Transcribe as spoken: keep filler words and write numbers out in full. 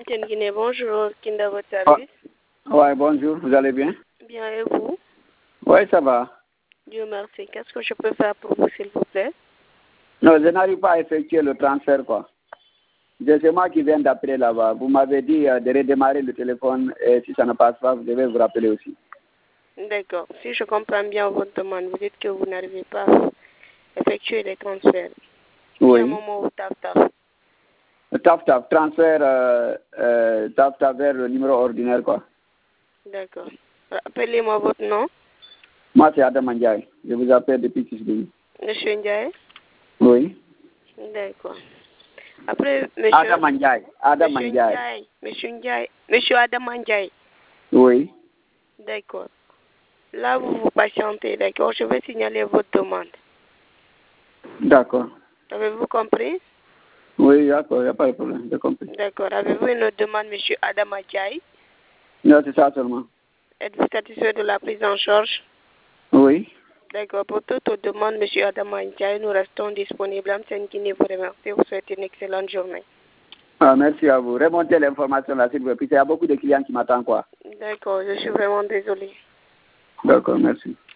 Lamtienne Guinée, bonjour, Kinda, votre service. Oh, ouais, bonjour, vous allez bien? Bien, et vous? Oui, ça va. Dieu merci. Qu'est-ce que je peux faire pour vous, s'il vous plaît? Non, je n'arrive pas à effectuer le transfert, quoi. C'est moi qui viens d'appeler là-bas. Vous m'avez dit euh, de redémarrer le téléphone et si ça ne passe pas, vous devez vous rappeler aussi. D'accord. Si je comprends bien votre demande, vous dites que vous n'arrivez pas à effectuer les transferts. Oui. Il y a un moment où taf taf. Taf taf, transfert euh, euh, taf taf vers le numéro ordinaire, quoi. D'accord. Appelez-moi votre nom. Moi, c'est Adam Ndiaye. Je vous appelle depuis Kisbini. Monsieur Ndiaye? Oui. D'accord. Après, monsieur... Adam Ndiaye. Adam Monsieur Ndiaye. Ndiaye. Monsieur Ndiaye. Monsieur Adam Ndiaye. Oui. D'accord. Là, vous vous patientez, d'accord? Je vais signaler votre demande. D'accord. Avez-vous compris? Oui, d'accord, il n'y a pas de problème, j'ai compris. D'accord. Avez-vous une autre demande, monsieur Adam Ndiaye? Non, c'est ça seulement. Êtes-vous satisfait de la prise en charge? Oui. D'accord. Pour toute autre demande, monsieur Adam Ndiaye, nous restons disponibles. Lamtienne Guinée vous remercie. Vous souhaite une excellente journée. Ah, merci à vous. Remontez l'information là, s'il vous plaît. Il y a beaucoup de clients qui m'attendent, quoi. D'accord. Je suis vraiment désolée. D'accord, merci.